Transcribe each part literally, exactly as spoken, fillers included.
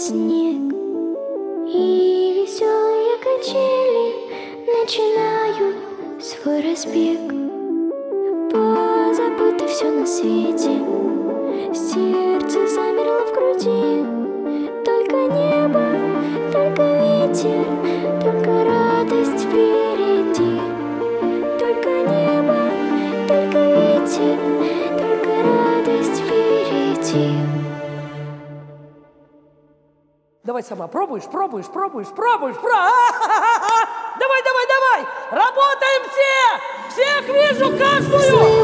снег, и веселые качели начинают свой разбег. Позабыто все на свете, сердце замерло в груди. Только небо, только ветер, только радость впереди. Только небо, только ветер, только радость впереди. Давай сама, пробуешь, пробуешь, пробуешь, пробуешь, про. Давай, давай, давай! Работаем все! Всех вижу, каждую!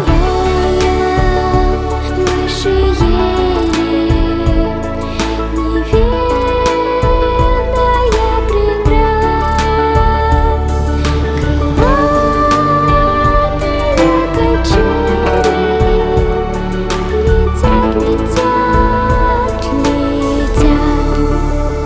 Выше ели, неведомая преград, крылатые качели летят, летят, летят.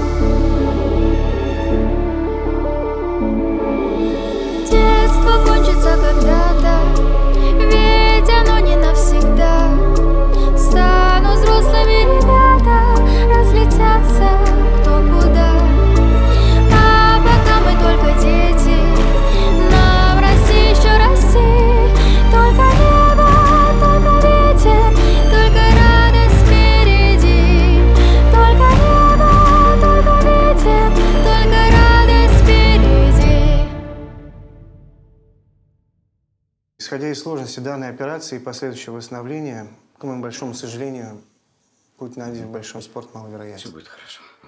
Детство кончится когда-то, ведь оно не навсегда. Станут взрослыми ребята, разлетятся кто куда. А пока мы только дети, нам расти, еще расти. Только небо, только ветер, только радость впереди. Только небо, только ветер, только радость впереди. Исходя из сложности данной операции и последующего восстановления, к моему большому сожалению, путь Нади в большой спорт маловероятен. Все будет хорошо.